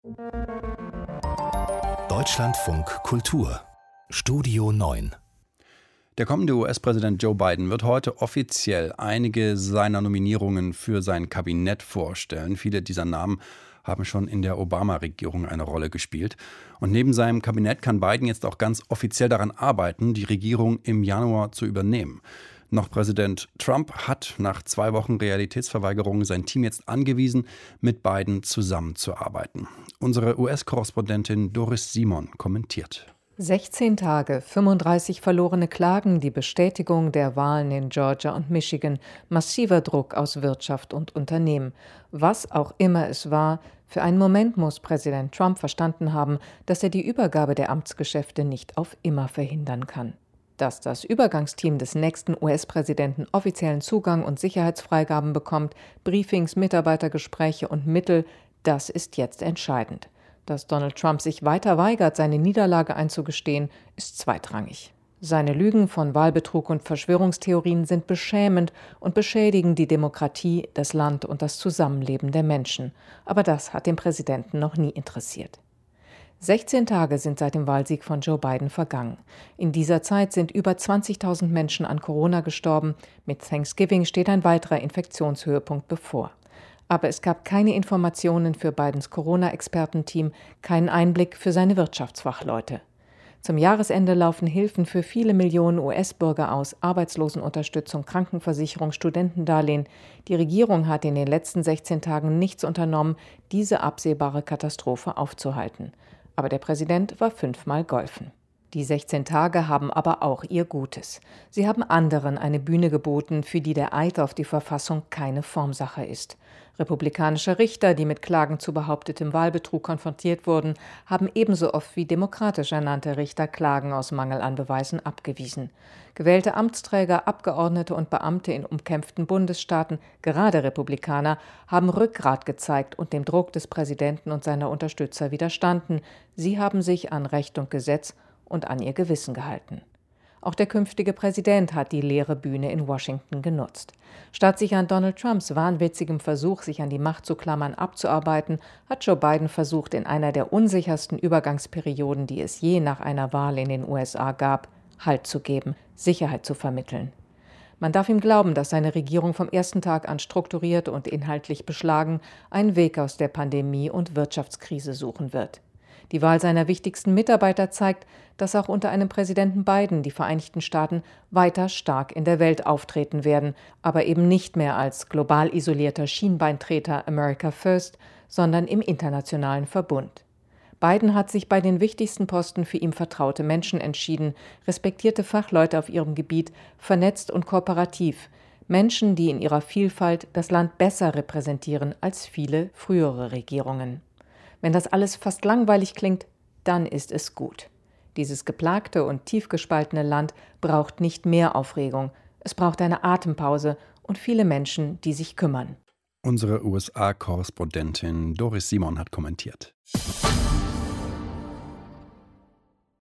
Deutschlandfunk Kultur Studio 9. Der kommende US-Präsident Joe Biden wird heute offiziell einige seiner Nominierungen für sein Kabinett vorstellen. Viele dieser Namen haben schon in der Obama-Regierung eine Rolle gespielt. Und neben seinem Kabinett kann Biden jetzt auch ganz offiziell daran arbeiten, die Regierung im Januar zu übernehmen. Noch Präsident Trump hat nach 2 Wochen Realitätsverweigerung sein Team jetzt angewiesen, mit Biden zusammenzuarbeiten. Unsere US-Korrespondentin Doris Simon kommentiert. 16 Tage, 35 verlorene Klagen, die Bestätigung der Wahlen in Georgia und Michigan, massiver Druck aus Wirtschaft und Unternehmen. Was auch immer es war, für einen Moment muss Präsident Trump verstanden haben, dass er die Übergabe der Amtsgeschäfte nicht auf immer verhindern kann. Dass das Übergangsteam des nächsten US-Präsidenten offiziellen Zugang und Sicherheitsfreigaben bekommt, Briefings, Mitarbeitergespräche und Mittel, das ist jetzt entscheidend. Dass Donald Trump sich weiter weigert, seine Niederlage einzugestehen, ist zweitrangig. Seine Lügen von Wahlbetrug und Verschwörungstheorien sind beschämend und beschädigen die Demokratie, das Land und das Zusammenleben der Menschen. Aber das hat den Präsidenten noch nie interessiert. 16 Tage sind seit dem Wahlsieg von Joe Biden vergangen. In dieser Zeit sind über 20.000 Menschen an Corona gestorben. Mit Thanksgiving steht ein weiterer Infektionshöhepunkt bevor. Aber es gab keine Informationen für Bidens Corona-Expertenteam, keinen Einblick für seine Wirtschaftsfachleute. Zum Jahresende laufen Hilfen für viele Millionen US-Bürger aus, Arbeitslosenunterstützung, Krankenversicherung, Studentendarlehen. Die Regierung hat in den letzten 16 Tagen nichts unternommen, diese absehbare Katastrophe aufzuhalten. Aber der Präsident war 5-mal golfen. Die 16 Tage haben aber auch ihr Gutes. Sie haben anderen eine Bühne geboten, für die der Eid auf die Verfassung keine Formsache ist. Republikanische Richter, die mit Klagen zu behauptetem Wahlbetrug konfrontiert wurden, haben ebenso oft wie demokratisch ernannte Richter Klagen aus Mangel an Beweisen abgewiesen. Gewählte Amtsträger, Abgeordnete und Beamte in umkämpften Bundesstaaten, gerade Republikaner, haben Rückgrat gezeigt und dem Druck des Präsidenten und seiner Unterstützer widerstanden. Sie haben sich an Recht und Gesetz und an ihr Gewissen gehalten. Auch der künftige Präsident hat die leere Bühne in Washington genutzt. Statt sich an Donald Trumps wahnwitzigem Versuch, sich an die Macht zu klammern, abzuarbeiten, hat Joe Biden versucht, in einer der unsichersten Übergangsperioden, die es je nach einer Wahl in den USA gab, Halt zu geben, Sicherheit zu vermitteln. Man darf ihm glauben, dass seine Regierung vom ersten Tag an strukturiert und inhaltlich beschlagen einen Weg aus der Pandemie und Wirtschaftskrise suchen wird. Die Wahl seiner wichtigsten Mitarbeiter zeigt, dass auch unter einem Präsidenten Biden die Vereinigten Staaten weiter stark in der Welt auftreten werden, aber eben nicht mehr als global isolierter Schienbeintreter America First, sondern im internationalen Verbund. Biden hat sich bei den wichtigsten Posten für ihm vertraute Menschen entschieden, respektierte Fachleute auf ihrem Gebiet, vernetzt und kooperativ, Menschen, die in ihrer Vielfalt das Land besser repräsentieren als viele frühere Regierungen. Wenn das alles fast langweilig klingt, dann ist es gut. Dieses geplagte und tief gespaltene Land braucht nicht mehr Aufregung. Es braucht eine Atempause und viele Menschen, die sich kümmern. Unsere USA-Korrespondentin Doris Simon hat kommentiert.